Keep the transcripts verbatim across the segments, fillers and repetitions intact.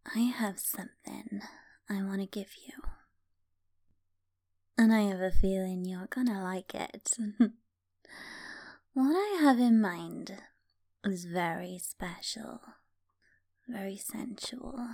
I have something I want to give you. And I have a feeling you're gonna like it. What I have in mind is very special, very sensual.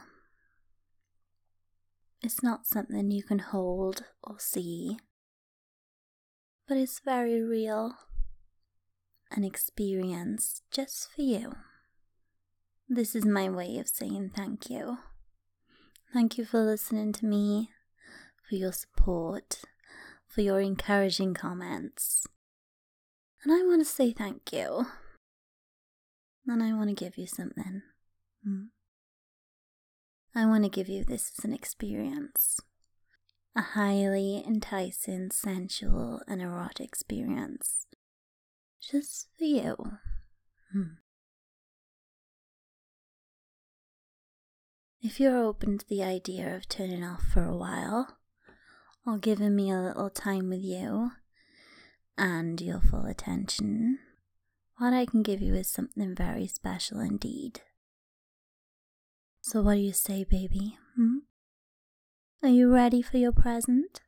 It's not something you can hold or see, but it's very real, an experience just for you. This is my way of saying thank you. Thank you for listening to me, for your support, for your encouraging comments. And I want to say thank you. And I want to give you something. Hmm? I want to give you this as an experience. A highly enticing, sensual, and erotic experience. Just for you. Hmm. If you're open to the idea of turning off for a while, or giving me a little time with you, and your full attention, what I can give you is something very special indeed. So what do you say, baby? Hmm? Are you ready for your present?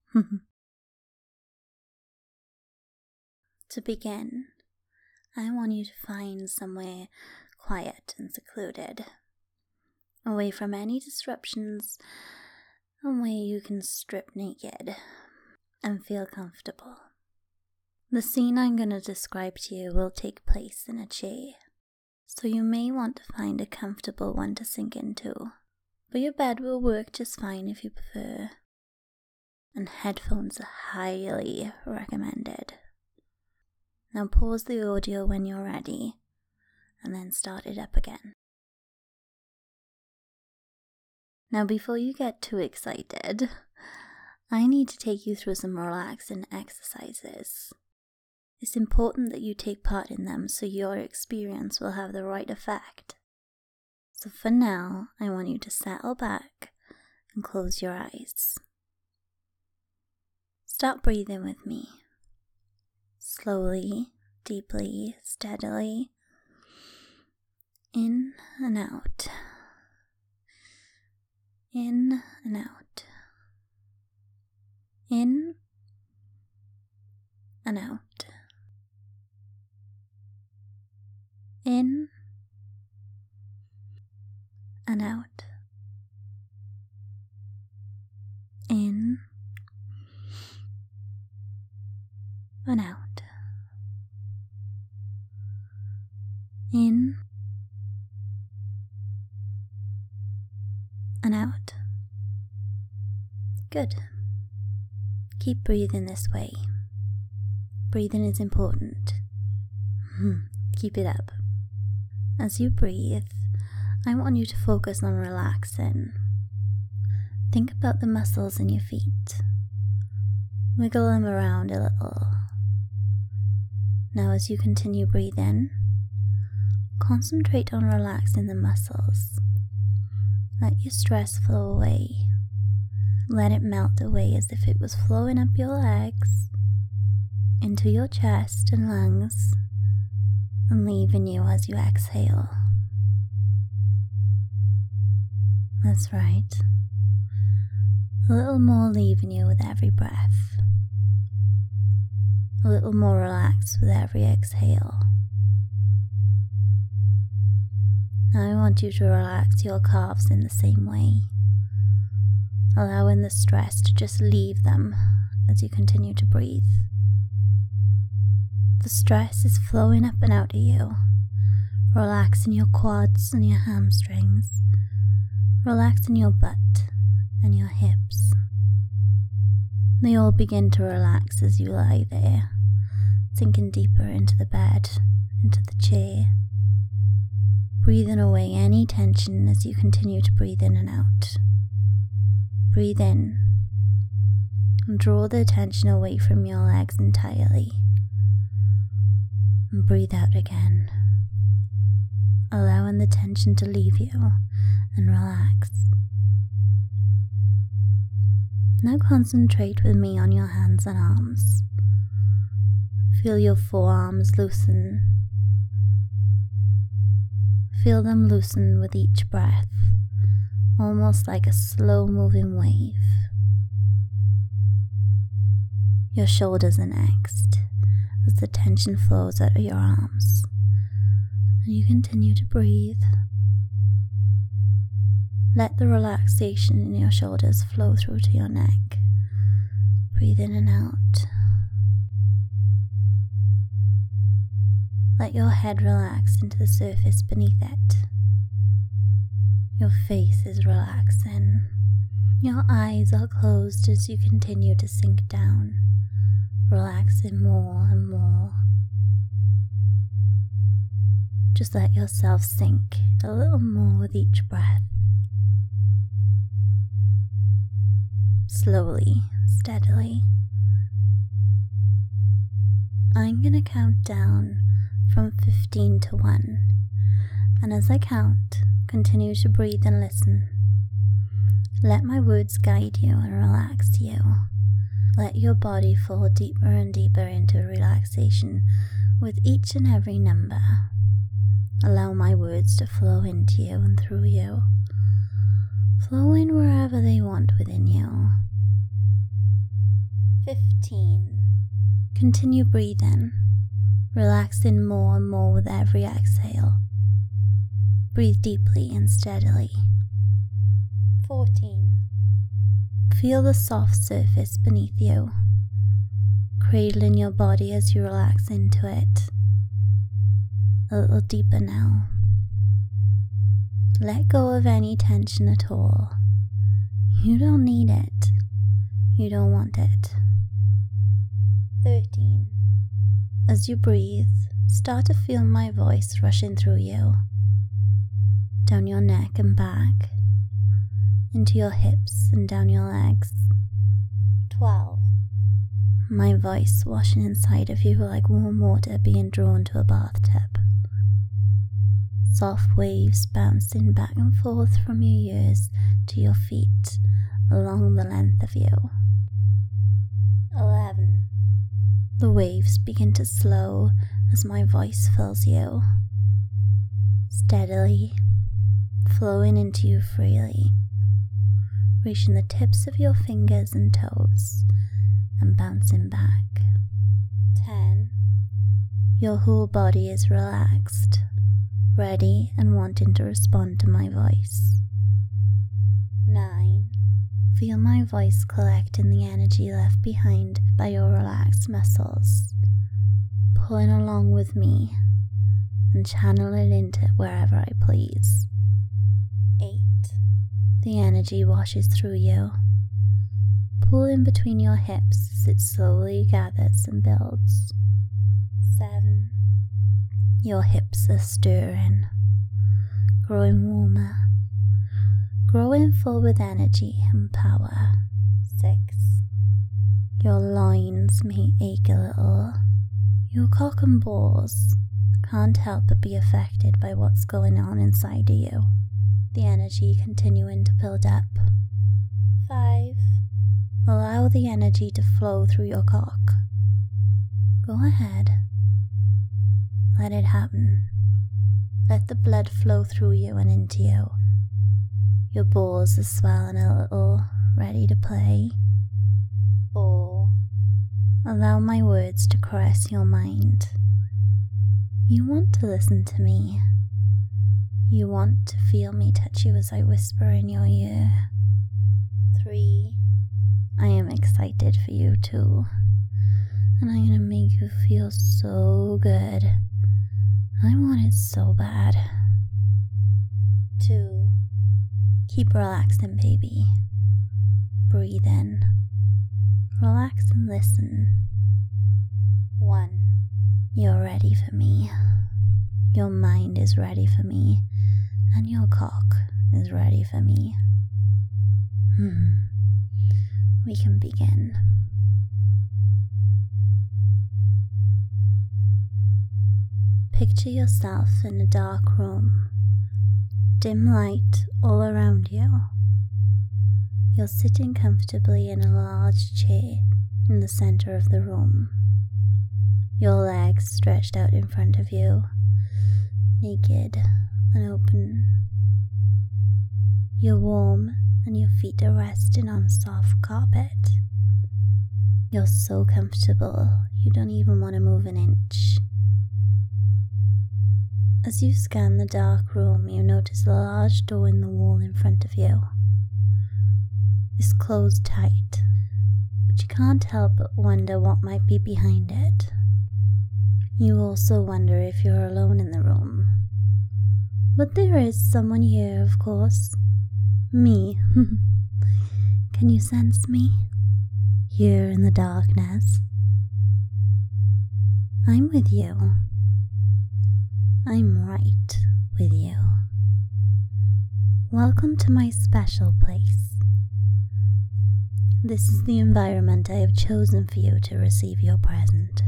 To begin, I want you to find somewhere quiet and secluded, away from any disruptions, and where you can strip naked and feel comfortable. The scene I'm going to describe to you will take place in a chair, so you may want to find a comfortable one to sink into, but your bed will work just fine if you prefer, and headphones are highly recommended. Now pause the audio when you're ready, and then start it up again. Now before you get too excited, I need to take you through some relaxing exercises. It's important that you take part in them so your experience will have the right effect. So for now, I want you to settle back and close your eyes. Start breathing with me. Slowly, deeply, steadily. In and out. In and out. In and out. In and out. In and out. In and out. Good. Keep breathing this way. Breathing is important. Keep it up. As you breathe, I want you to focus on relaxing. Think about the muscles in your feet. Wiggle them around a little. Now as you continue breathing, concentrate on relaxing the muscles. Let your stress flow away. Let it melt away as if it was flowing up your legs, into your chest and lungs, and leaving you as you exhale. That's right. A little more leaving you with every breath. A little more relaxed with every exhale. Now I want you to relax your calves in the same way, allowing the stress to just leave them as you continue to breathe. The stress is flowing up and out of you, relaxing your quads and your hamstrings, relaxing your butt and your hips. They all begin to relax as you lie there, sinking deeper into the bed, into the chair, breathing away any tension as you continue to breathe in and out. Breathe in and draw the tension away from your legs entirely. And breathe out again, allowing the tension to leave you and relax. Now concentrate with me on your hands and arms. Feel your forearms loosen. Feel them loosen with each breath, almost like a slow-moving wave. Your shoulders are next, as the tension flows out of your arms, and you continue to breathe. Let the relaxation in your shoulders flow through to your neck. Breathe in and out. Let your head relax into the surface beneath it. Your face is relaxing. Your eyes are closed as you continue to sink down, relaxing more and more. Just let yourself sink a little more with each breath. Slowly, steadily. I'm gonna count down from fifteen to one, and as I count, continue to breathe and listen. Let my words guide you and relax you. Let your body fall deeper and deeper into relaxation with each and every number. Allow my words to flow into you and through you, flowing wherever they want within you. Fifteen. Continue breathing, relaxing more and more with every exhale. Breathe deeply and steadily. Fourteen. Feel the soft surface beneath you, cradling your body as you relax into it. A little deeper now. Let go of any tension at all. You don't need it. You don't want it. Thirteen. As you breathe, start to feel my voice rushing through you, down your neck and back, into your hips and down your legs. Twelve. My voice washing inside of you like warm water being drawn to a bathtub. Soft waves bouncing back and forth from your ears to your feet along the length of you. Eleven. The waves begin to slow as my voice fills you, steadily flowing into you freely, reaching the tips of your fingers and toes and bouncing back. Ten. Your whole body is relaxed, ready and wanting to respond to my voice. Nine. Feel my voice collecting the energy left behind by your relaxed muscles, pulling along with me and channel it into wherever I please. Eight. The energy washes through you, pulling between your hips as it slowly gathers and builds. Seven. Your hips are stirring, growing warmer, growing full with energy and power. Six. Your loins may ache a little. Your cock and balls can't help but be affected by what's going on inside of you. The energy continuing to build up. Five. Allow the energy to flow through your cock. Go ahead. Let it happen. Let the blood flow through you and into you. Your balls are swelling a little, ready to play. Four. Allow my words to caress your mind. You want to listen to me. You want to feel me touch you as I whisper in your ear. Three. I am excited for you too. And I'm gonna make you feel so good. I want it so bad. Two. Keep relaxing, baby. Breathe in. Relax and listen. One. You're ready for me. Your mind is ready for me. And your cock is ready for me. Hmm. We can begin. Picture yourself in a dark room. Dim light all around you. You're sitting comfortably in a large chair in the center of the room. Your legs stretched out in front of you, naked and open. You're warm and your feet are resting on soft carpet. You're so comfortable, you don't even want to move an inch. As you scan the dark room, you notice a large door in the wall in front of you. It's closed tight, but you can't help but wonder what might be behind it. You also wonder if you're alone in the room. But there is someone here, of course. Me. Can you sense me? Here in the darkness. I'm with you. I'm right with you. Welcome to my special place. This is the environment I have chosen for you to receive your present.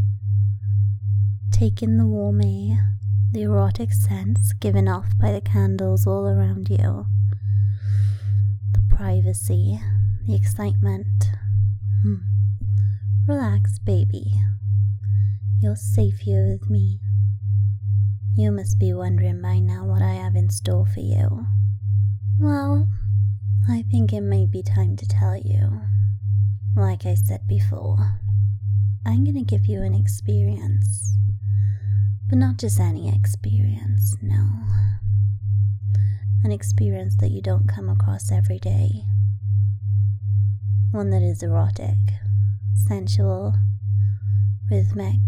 Take in the warm air, the erotic scents given off by the candles all around you, the privacy, the excitement. Hmm. Relax, baby. You're safe here with me. You must be wondering by now what I have in store for you. Well, I think it may be time to tell you. Like I said before, I'm gonna give you an experience. But not just any experience, no. An experience that you don't come across every day. One that is erotic, sensual, rhythmic,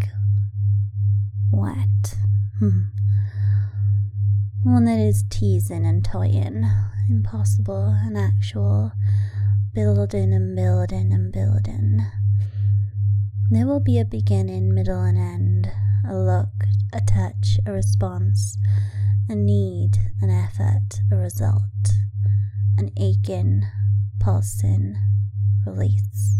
wet. Hmm. One that is teasing and toying, impossible and actual, building and building and building. There will be a beginning, middle and end, a look, a touch, a response, a need, an effort, a result, an aching, pulsing, release.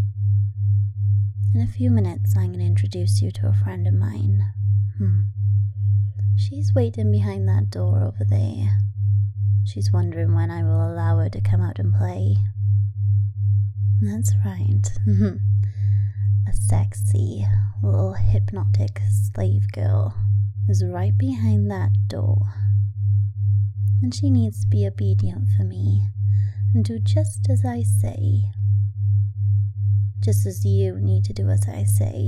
In a few minutes, I'm going to introduce you to a friend of mine. Hmm. She's waiting behind that door over there. She's wondering when I will allow her to come out and play. That's right. A sexy, little hypnotic slave girl is right behind that door. And she needs to be obedient for me and do just as I say. Just as you need to do as I say.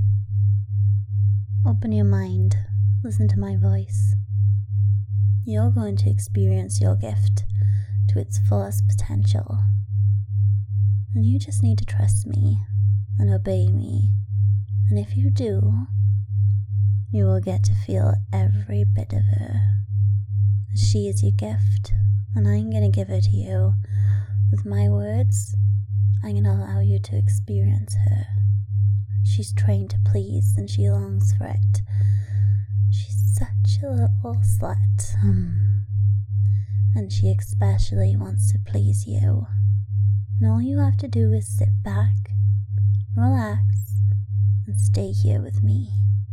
Open your mind. Listen to my voice. You're going to experience your gift to its fullest potential. And you just need to trust me and obey me. And if you do, you will get to feel every bit of her. She is your gift, and I'm going to give her to you. With my words, I'm going to allow you to experience her. She's trained to please, and she longs for it. She's such a little slut. Hmm. And she especially wants to please you. And all you have to do is sit back, relax, and stay here with me.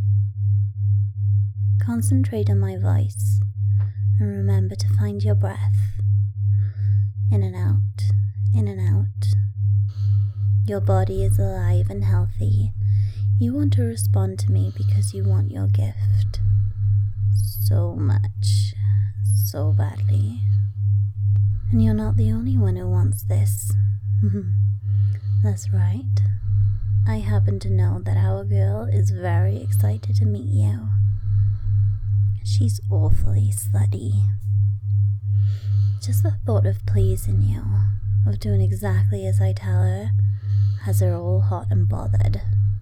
Concentrate on my voice, and remember to find your breath. In and out, in and out. Your body is alive and healthy. You want to respond to me because you want your gift. So much, so badly. And you're not the only one who wants this. That's right. I happen to know that our girl is very excited to meet you. She's awfully slutty. Just the thought of pleasing you, of doing exactly as I tell her, has her all hot and bothered.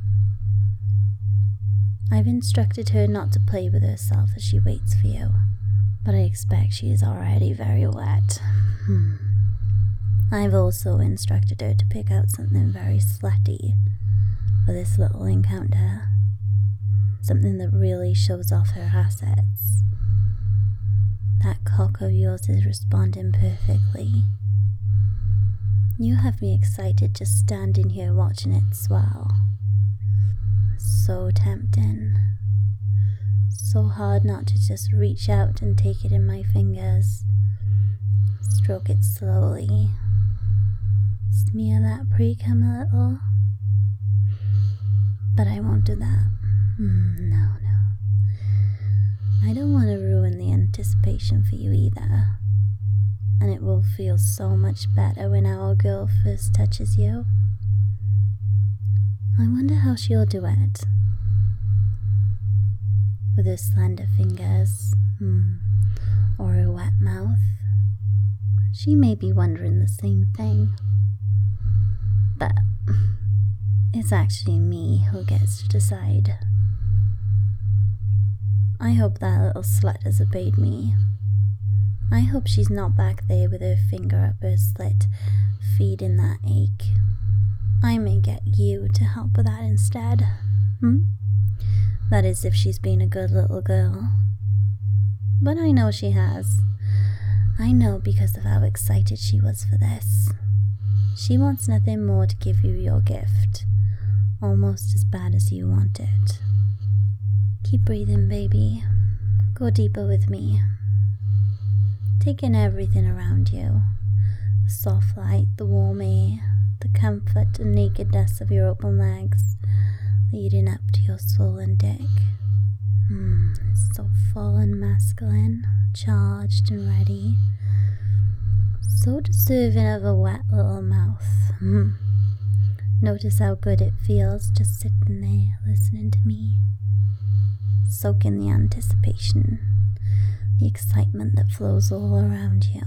I've instructed her not to play with herself as she waits for you, but I expect she is already very wet. Hmm. I've also instructed her to pick out something very slutty for this little encounter. Something that really shows off her assets. That cock of yours is responding perfectly. You have me excited just standing here watching it swell. So tempting. So hard not to just reach out and take it in my fingers. Stroke it slowly. Smear that pre-cum a little. But I won't do that. Mm, no, no. I don't want to ruin the anticipation for you either. and it will feel so much better when our girl first touches you. I wonder how she'll do it. With her slender fingers, hmm, or her wet mouth. She may be wondering the same thing. But it's actually me who gets to decide. I hope that little slut has obeyed me. I hope she's not back there with her finger up her slit, feeding that ache. I may get you to help with that instead. Hmm? That is if she's been a good little girl. But I know she has. I know because of how excited she was for this. She wants nothing more to give you your gift, almost as bad as you want it. Keep breathing, baby. Go deeper with me. Take in everything around you. The soft light, the warm air, the comfort and nakedness of your open legs, leading up to your swollen dick. Mm, it's so full and masculine, charged and ready. So deserving of a wet little mouth. Mm. Notice how good it feels just sitting there listening to me. Soak in the anticipation, the excitement that flows all around you.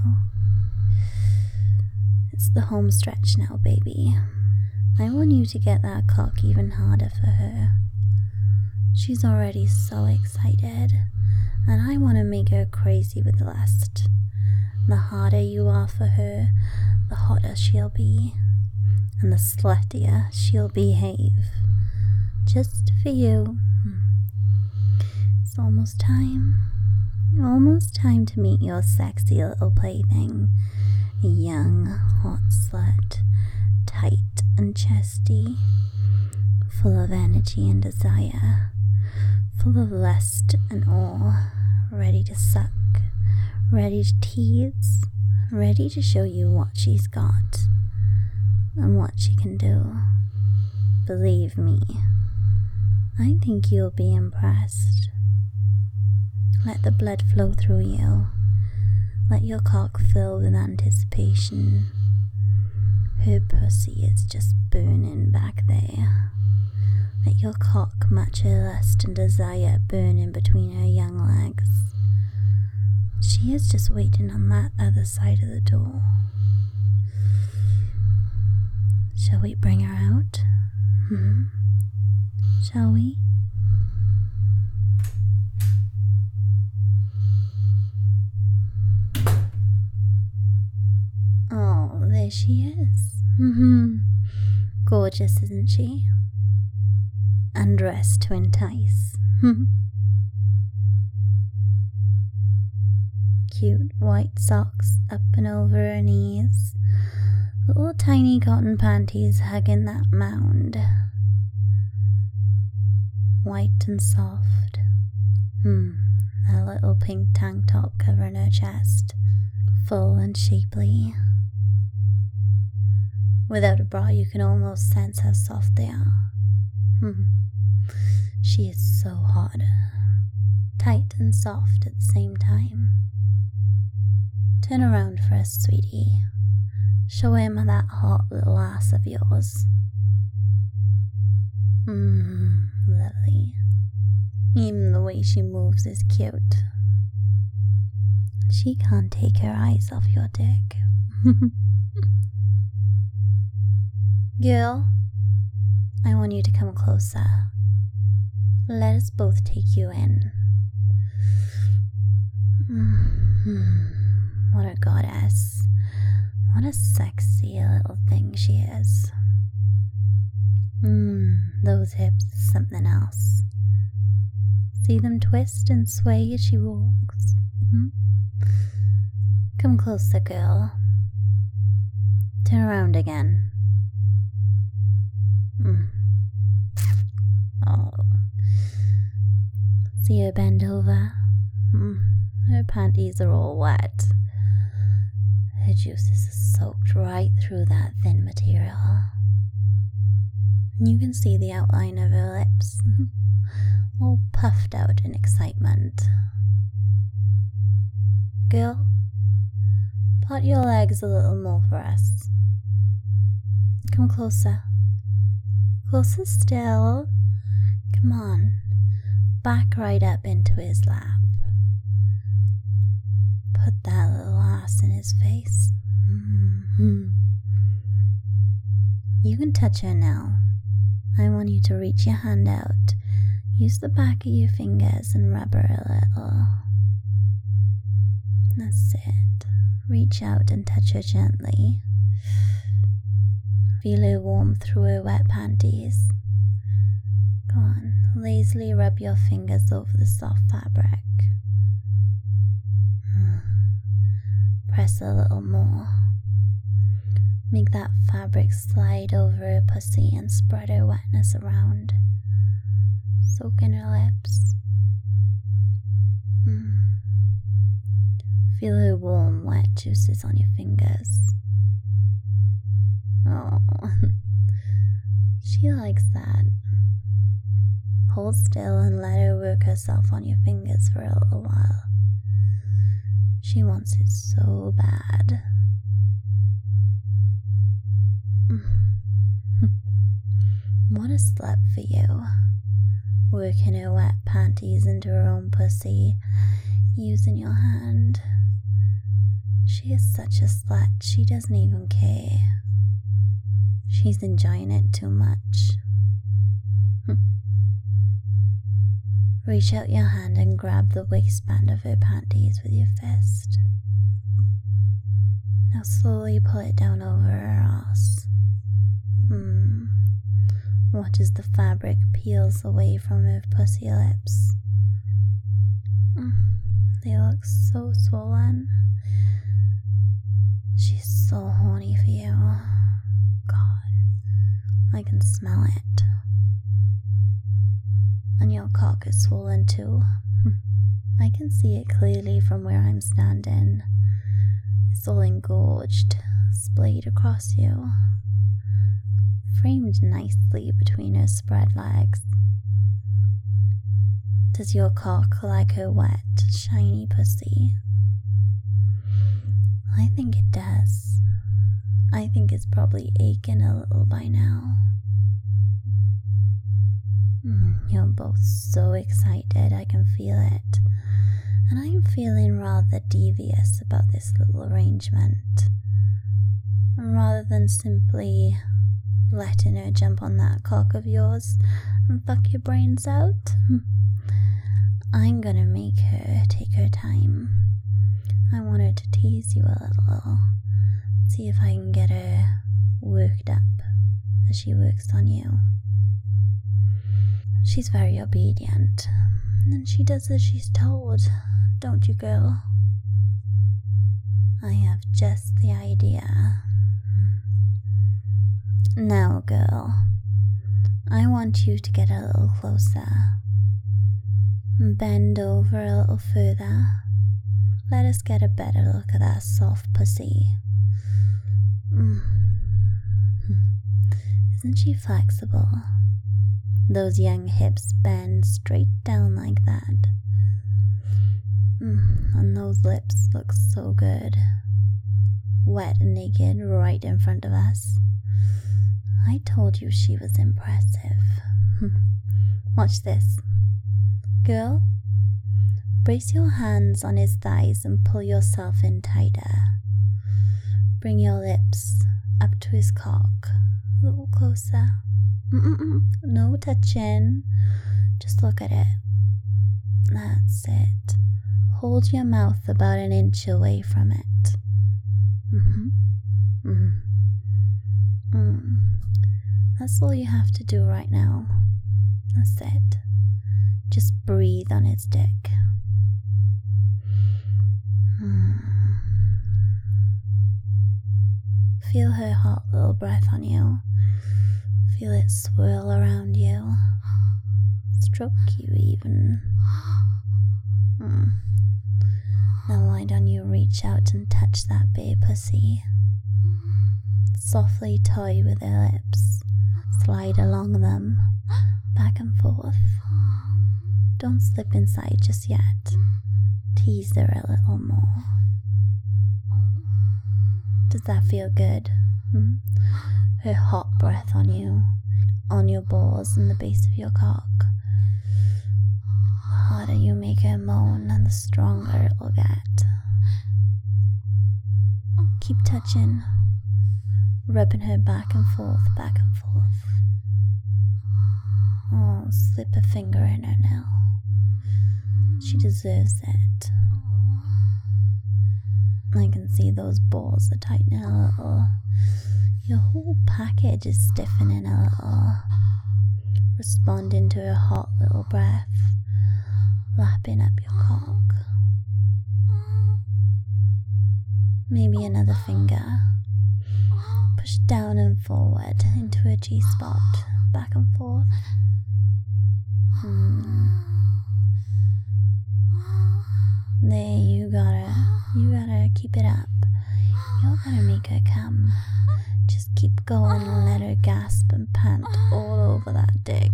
It's the home stretch now, baby. I want you to get that cock even harder for her. She's already so excited, and I want to make her crazy with lust. The harder you are for her, the hotter she'll be, and the sluttier she'll behave. Just for you. It's almost time. Almost time to meet your sexy little plaything. A young, hot slut, tight and chesty, full of energy and desire, full of lust and awe, ready to suck, ready to tease, ready to show you what she's got and what she can do. Believe me, I think you'll be impressed. Let the blood flow through you. Let your cock fill with anticipation. Her pussy is just burning back there. Let your cock match her lust and desire burning between her young legs. She is just waiting on that other side of the door. Shall we bring her out? Hmm? Shall we? Oh, there she is. Mm-hmm. Gorgeous, isn't she? Undressed to entice. Cute white socks up and over her knees. Little tiny cotton panties hugging that mound. White and soft. Hmm. A little pink tank top covering her chest. Full and shapely. Without a bra, you can almost sense how soft they are. Hmm. She is so hot. Tight and soft at the same time. Turn around for us, sweetie. Show him that hot little ass of yours. Mmm, lovely. Even the way she moves is cute. She can't take her eyes off your dick. Girl, I want you to come closer. Let us both take you in. Mm-hmm. What a goddess. What a sexy little thing she is. Mmm, those hips is something else. See them twist and sway as she walks? Hmm? Come closer, girl. Turn around again. Mm. Oh. See her bend over? Mm. Her panties are all wet. Her juices are soaked right through that thin material. You can see the outline of her lips, all puffed out in excitement. Girl, part out your legs a little more for us. Come closer. Closer still. Come on. Back right up into his lap. Put that little ass in his face. Mm-hmm. You can touch her now. I want you to reach your hand out. Use the back of your fingers and rub her a little. That's it. Reach out and touch her gently. Feel her warmth through her wet panties. Go on, lazily rub your fingers over the soft fabric. Press a little more. Make that fabric slide over her pussy and spread her wetness around. Soak in her lips. Mm. Feel her warm, wet juices on your fingers. Oh, she likes that. Hold still and let her work herself on your fingers for a little while. She wants it so bad. What a slut for you. Working her wet panties into her own pussy, using your hand. She is such a slut, she doesn't even care. She's enjoying it too much. Reach out your hand and grab the waistband of her panties with your fist. Now slowly pull it down over her ass. Hmm. Watch as the fabric peels away from her pussy lips. Mm. They look so swollen. She's so horny for you. God, I can smell it. And your cock is swollen too. I can see it clearly from where I'm standing. It's all engorged, splayed across you, framed nicely between her spread legs. Does your cock like her wet, shiny pussy? I think it does. I think it's probably aching a little by now. You're both so excited, I can feel it. And I'm feeling rather devious about this little arrangement. And rather than simply letting her jump on that cock of yours and fuck your brains out, I'm gonna make her take her time. I want her to tease you a little, see if I can get her worked up as she works on you. She's very obedient, and she does as she's told, don't you, girl? I have just the idea. Now, girl, I want you to get a little closer. Bend over a little further. Let us get a better look at that soft pussy. Mm. Isn't she flexible? Those young hips bend straight down like that. Mm, and those lips look so good. Wet and naked right in front of us. I told you she was impressive. Watch this. Girl, brace your hands on his thighs and pull yourself in tighter. Bring your lips up to his cock. A little closer. Mm-mm-mm. No touching. Just look at it. That's it. Hold your mouth about an inch away from it. Mm-hmm. Mm-hmm. Mm. That's all you have to do right now. That's it. Just breathe on its dick. Mm. Feel her hot little breath on you. Feel it swirl around you, stroke you even. Mm. Now why don't you reach out and touch that babe pussy? Softly toy with her lips, slide along them, back and forth. Don't slip inside just yet. tease her a little more. Does that feel good? Hmm? Her hot breath on you, on your balls and the base of your cock. The harder you make her moan, the stronger it will get. Keep touching, rubbing her back and forth, back and forth. Oh, slip a finger in her now. She deserves it. I can see those balls are tightening a little. Your whole package is stiffening a little, responding to her hot little breath, lapping up your cock. Maybe another finger. Push down and forward into her G-spot, back and forth. Hmm. There, you gotta, you gotta keep it up. You're gonna make her come. Just keep going and let her gasp and pant all over that dick.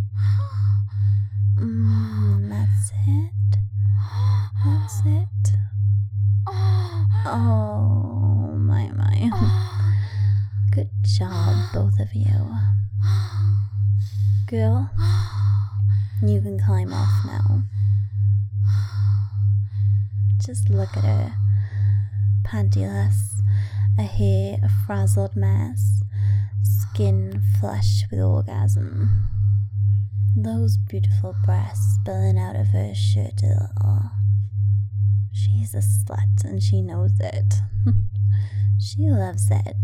Mmm, that's it. That's it. Oh, my, my. Good job, both of you. Girl, you can climb off now. Just look at her. Pantyless, a hair a frazzled mess, skin flush with orgasm. Those beautiful breasts spilling out of her shirt a little. She's a slut and she knows it. She loves it.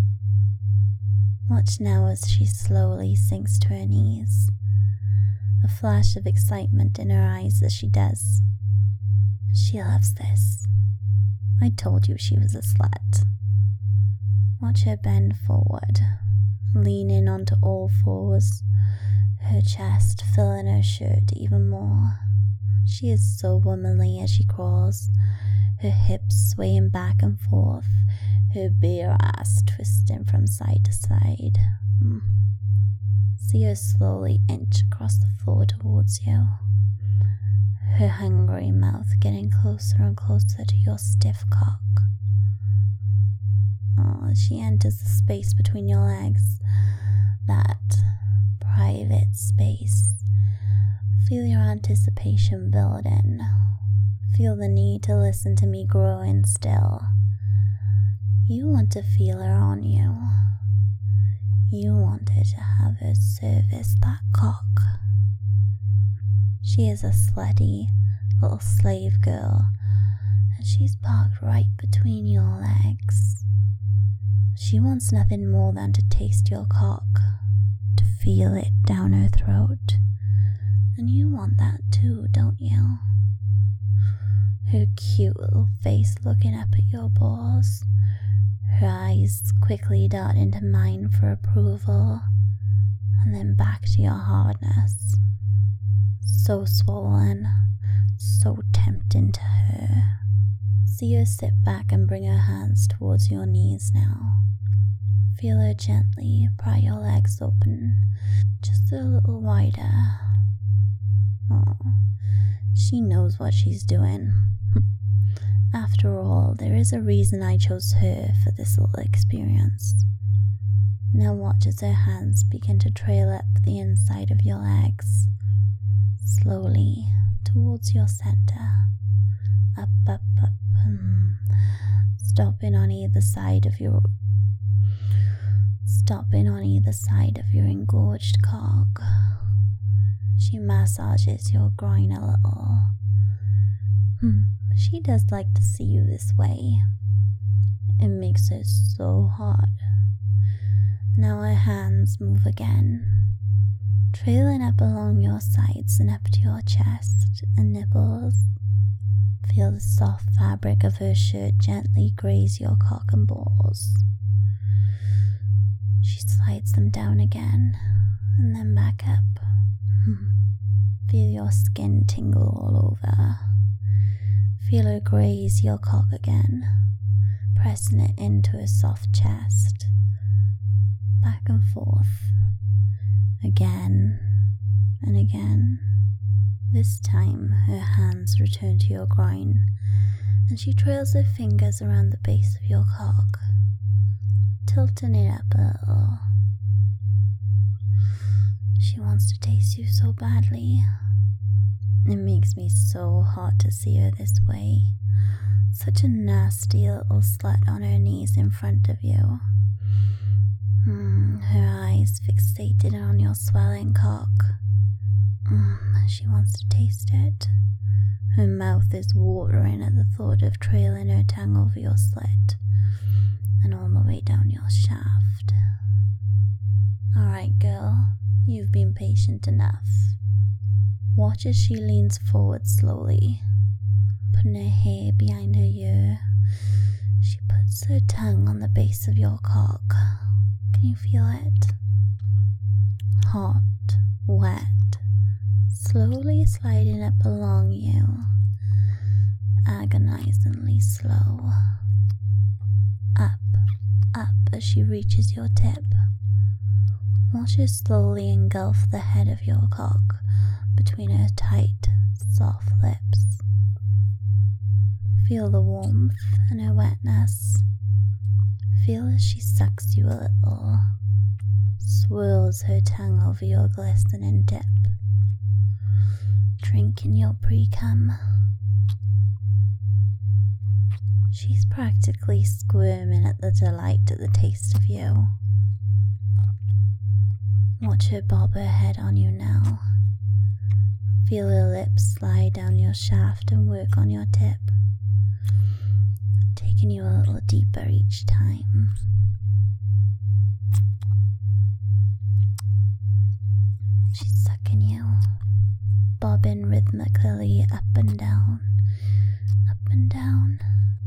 Watch now as she slowly sinks to her knees. A flash of excitement in her eyes as she does. She loves this. I told you she was a slut. Watch her bend forward, leaning onto all fours, her chest filling her shirt even more. She is so womanly as she crawls, her hips swaying back and forth, her bare ass twisting from side to side. Mm. See her slowly inch across the floor towards you, her hungry mouth getting closer and closer to your stiff cock. Oh, as she enters the space between your legs, that private space. Feel your anticipation building. Feel the need to listen to me growing still. You want to feel her on you. You wanted to have her service that cock. She is a slutty little slave girl, and she's parked right between your legs. She wants nothing more than to taste your cock, to feel it down her throat. And you want that too, don't you? Her cute little face looking up at your balls, her eyes quickly dart into mine for approval, and then back to your hardness. So swollen, so tempting to her. See her sit back and bring her hands towards your knees now. Feel her gently pry your legs open, just a little wider. Oh, she knows what she's doing. After all, there is a reason I chose her for this little experience. Now watch as her hands begin to trail up the inside of your legs, slowly towards your center, up, up, up, mm. stopping on either side of your, stopping on either side of your engorged cock. She massages your groin a little. Hmm. She does like to see you this way. It makes her so hot. Now her hands move again, trailing up along your sides and up to your chest and nipples. Feel the soft fabric of her shirt gently graze your cock and balls. She slides them down again and then back up. Feel your skin tingle all over. Feel her graze your cock again, pressing it into her soft chest. Back and forth, again and again. This time, her hands return to your groin, and she trails her fingers around the base of your cock, tilting it up a little. She wants to taste you so badly. It makes me so hot to see her this way. Such a nasty little slut on her knees in front of you. Mm, her eyes fixated on your swelling cock. Mm, she wants to taste it. Her mouth is watering at the thought of trailing her tongue over your slit and all the way down your shaft. Alright, girl, you've been patient enough. Watch as she leans forward slowly, putting her hair behind her ear. She puts her tongue on the base of your cock. Can you feel it? Hot, wet, slowly sliding up along you, agonizingly slow. Up, up as she reaches your tip. Watch her slowly engulf the head of your cock between her tight, soft lips. Feel the warmth and her wetness. Feel as she sucks you a little, swirls her tongue over your glistening tip, drinking your pre-cum. She's practically squirming at the delight at the taste of you. Watch her bob her head on you now. Feel her lips slide down your shaft and work on your tip, taking you a little deeper each time. She's sucking you, bobbing rhythmically up and down, up and down.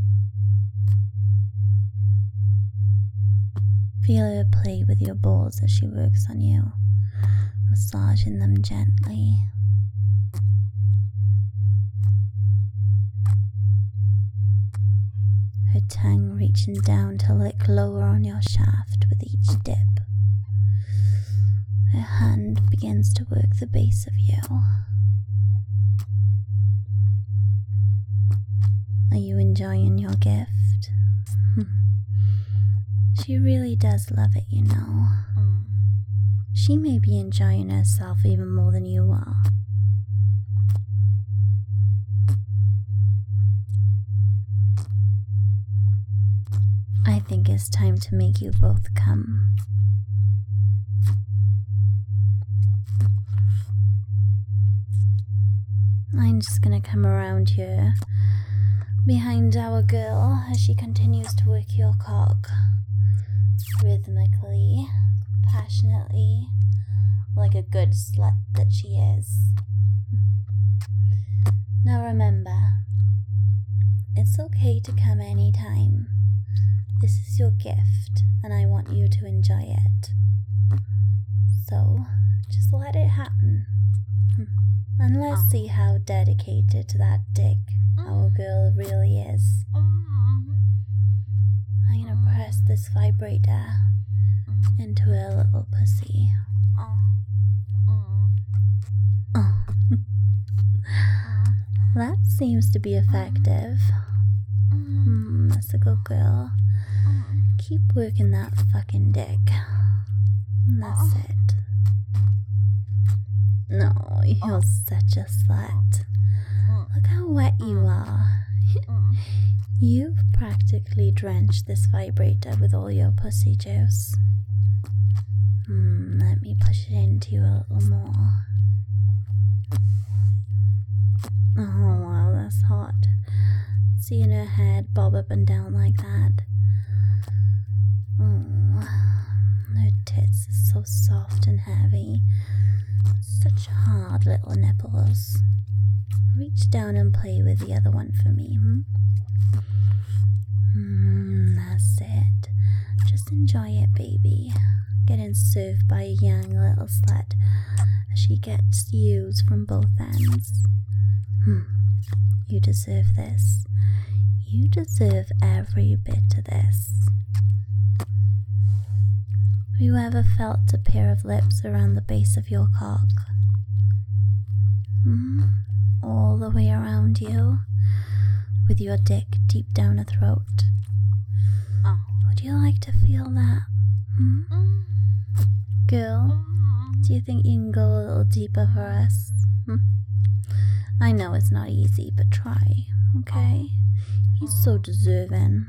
Feel her play with your balls as she works on you, massaging them gently. Her tongue reaching down to lick lower on your shaft with each dip. Her hand begins to work the base of you. Are you enjoying your gift? She really does love it, you know. She may be enjoying herself even more than you are. I think it's time to make you both come. I'm just gonna come around here, behind our girl, as she continues to work your cock, rhythmically, passionately, like a good slut that she is. Now remember, it's okay to come anytime. This is your gift, and I want you to enjoy it. So, just let it happen. And let's see how dedicated to that dick our girl really is. I'm gonna press this vibrator into her little pussy. Oh. That seems to be effective. Mm, that's a good girl. Keep working that fucking dick. That's it. No, you're such a slut. Look how wet you are. You've practically drenched this vibrator with all your pussy juice. Hmm, let me push it into you a little more. Oh wow, that's hot. Seeing her head bob up and down like that. Oh, her tits are so soft and heavy. Such hard little nipples. Reach down and play with the other one for me, hmm? Mm, that's it. Just enjoy it, baby. Getting served by a young little slut as she gets used from both ends. Hmm. You deserve this. You deserve every bit of this. Have you ever felt a pair of lips around the base of your cock? Mm, all the way around you, with your dick deep down her throat. Would you like to feel that? Mm? Girl, do you think you can go a little deeper for us? Hmm? I know it's not easy, but try, okay? He's so deserving.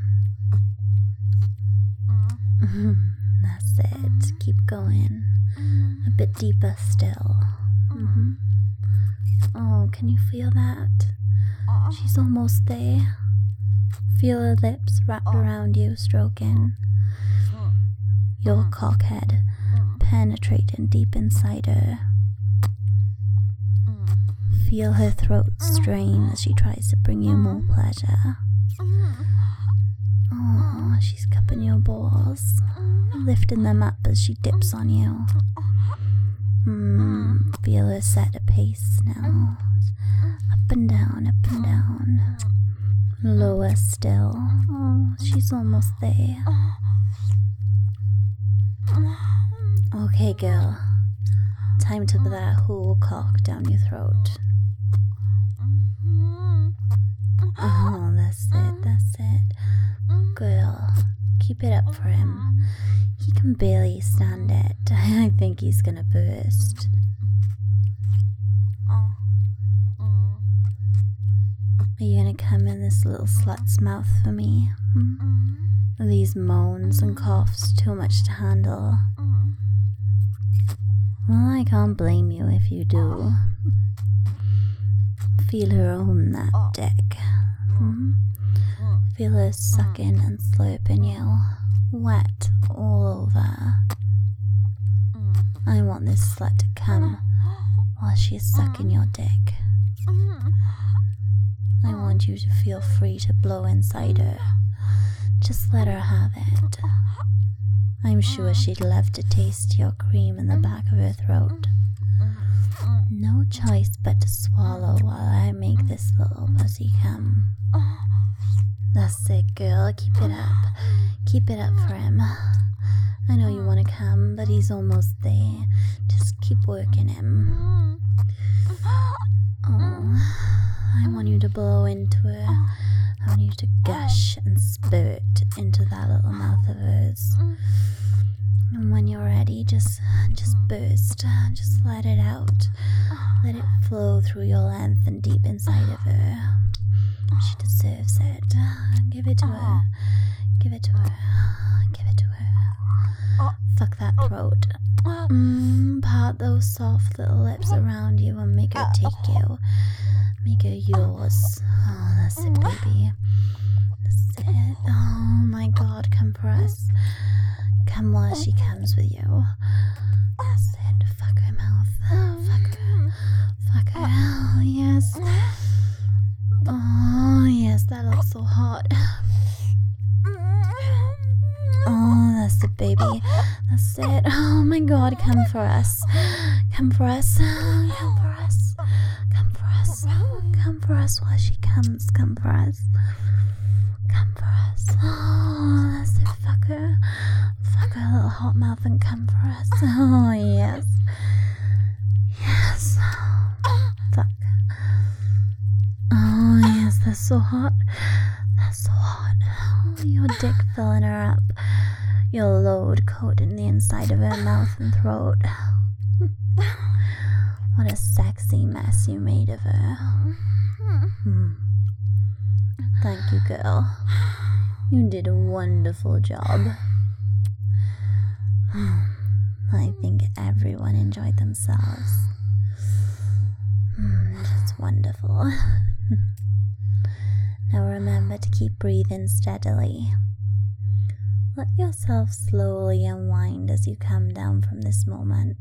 That's it. Keep going. A bit deeper still. Mm-hmm. Oh, can you feel that? She's almost there. Feel her lips wrapped around you, stroking your cockhead, penetrating deep inside her. Feel her throat strain as she tries to bring you more pleasure. Oh, she's cupping your balls, lifting them up as she dips on you. Mm, feel her set a pace now. Up and down, up and down. Lower still. Oh, she's almost there. Okay, girl. Time to put that whole cock down your throat. Oh, that's it, that's it. Girl, keep it up for him. He can barely stand it. I think he's gonna burst. Are you gonna come in this little slut's mouth for me? Hmm? Are these moans and coughs too much to handle? Well, I can't blame you if you do. Feel her own that dick. Hmm? Feel her sucking and slurping you, wet all over. I want this slut to come while she's sucking your dick. I want you to feel free to blow inside her. Just let her have it. I'm sure she'd love to taste your cream in the back of her throat. No choice but to swallow while I make this little pussy come. That's it, girl. Keep it up. Keep it up for him. I know you want to come, but he's almost there. Just keep working him. Oh, I want you to blow into her. I want you to gush and spurt into that little mouth of hers. And when you're ready, just just burst. Just let it out. Let it flow through your length and deep inside of her. She deserves it. Give it to her. Give it to her. Give it to her. Fuck that throat. Mm, part those soft little lips around you and make her take you. Make her yours. Oh, that's it, baby. That's it. Oh my God, come for us. Come while she comes with you. That's it. Fuck her mouth. Fuck her. Fuck her. Oh, yes. Oh, yes, that looks so hot. Oh, that's it, baby. That's it. Oh my God, come for us. Come for us. Come for us. Come for us. Come for us while she comes. Come for us. Come for us. Oh, that's it. Fuck her. Fuck her little hot mouth and come for us. Oh, yes. Yes. Fuck. Oh, yes, that's so hot. That's so hot. Oh, your dick filling her up. Your load coating the inside of her mouth and throat. What a sexy mess you made of her. Hmm. Thank you, girl. You did a wonderful job. I think everyone enjoyed themselves. Just wonderful. Now remember to keep breathing steadily. Let yourself slowly unwind as you come down from this moment.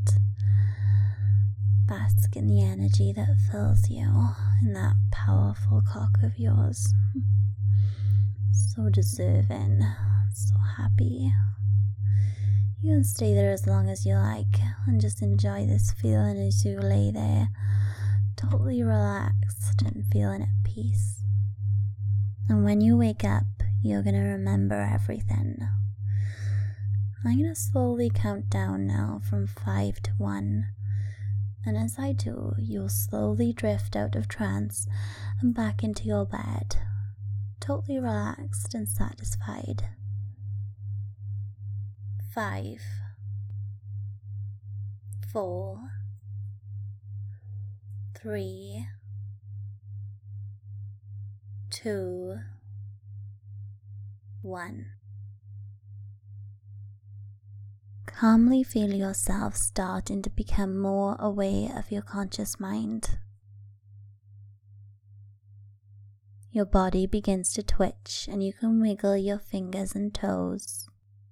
Bask in the energy that fills you in that powerful cock of yours. So deserving, so happy. You can stay there as long as you like and just enjoy this feeling as you lay there, totally relaxed and feeling at peace. And when you wake up, you're gonna remember everything. I'm gonna slowly count down now from five to one. and as I do, you'll slowly drift out of trance and back into your bed, totally relaxed and satisfied. Five, four, three, two, one. Calmly feel yourself starting to become more aware of your conscious mind. Your body begins to twitch and you can wiggle your fingers and toes.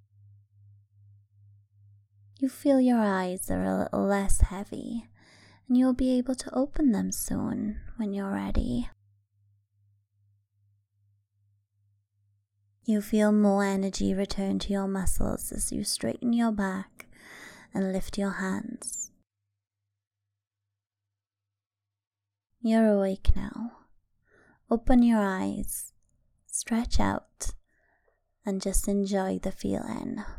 You feel your eyes are a little less heavy and you'll be able to open them soon when you're ready. You feel more energy return to your muscles as you straighten your back and lift your hands. You're awake now. Open your eyes, stretch out, and just enjoy the feeling.